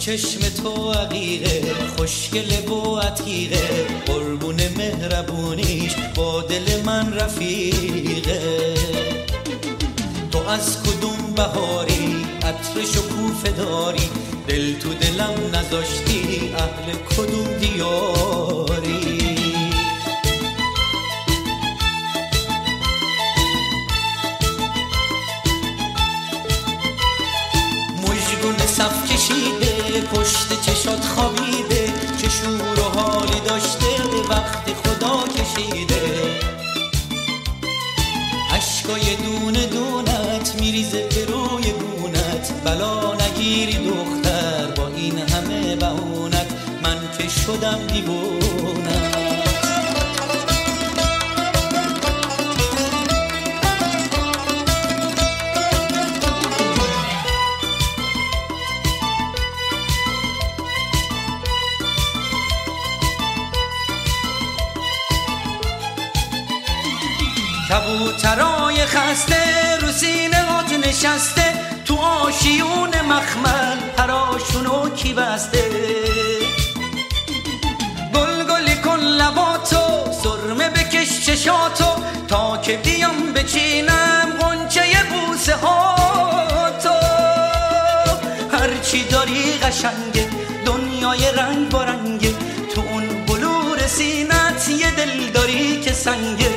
چشم تو عقیقه، خوشگل و عتیقه، قربون مهربونیش با دل من رفیقه. تو از کدوم بهاری عطر شکوفه داری، دل تو دلم نذاشتی اهل کدوم دیاری. مژگون صف کشیده پشت چشات خوابیده، چه شور و حالی داشته وقتی خدا کشیده. عشقای دونه دونت میریزه به روی گونت، بلا نگیری دختر با این همه بهونت، من که شدم دیوونت. کبوترای خسته رو سینه هات نشسته، تو آشیون مخمل پراشونو کی بسته. گل گلی کن لباتو، سرمه بکش چشاتو، تا که بیام بچینم غنچه بوسه هاتو. هرچی داری قشنگه، دنیای رنگ با رنگه، تو اون بلور سینت یه دل داری که سنگه.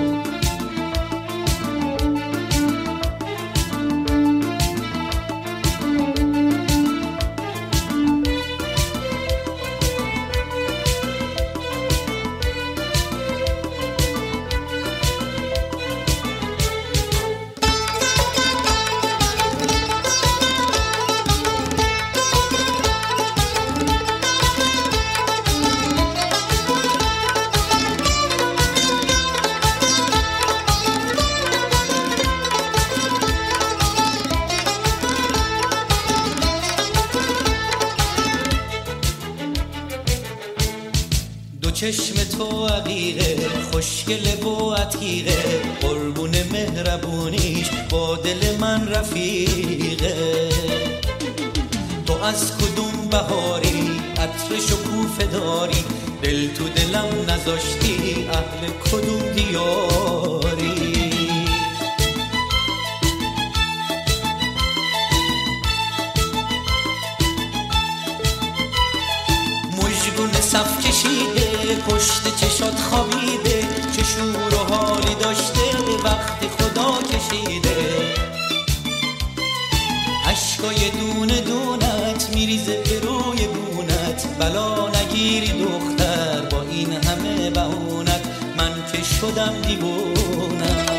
چشم تو عقیقه، خوشگل و عتیقه، قربون مهربونیش با دل من رفیقه. تو از کدوم بهاری عطر شکوفه داری، دل تو دلم نذاشتی اهل کدوم دیاری. مژگون صف کشیده پشت چشات خوابیده، چه شور و حالی داشته وقتی خدا کشیده. عشقای دونه دونت میریزه به روی گونت، بلا نگیری دختر با این همه بهونت، من که شدم دیوونت.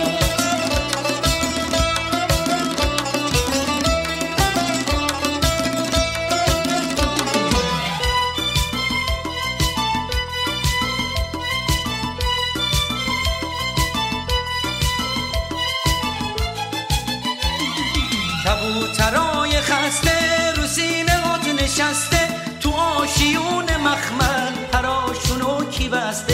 کبوترای خسته رو سینه هات نشسته، تو آشیون مخمل پراشونو کی بسته.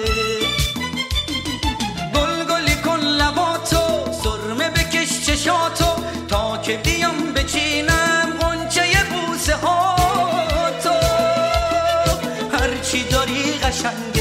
گل گلی کن لباتو، سرمه بکش چشاتو، تا که بیام بچینم غنچه بوسه هاتو. هرچی داری قشنگ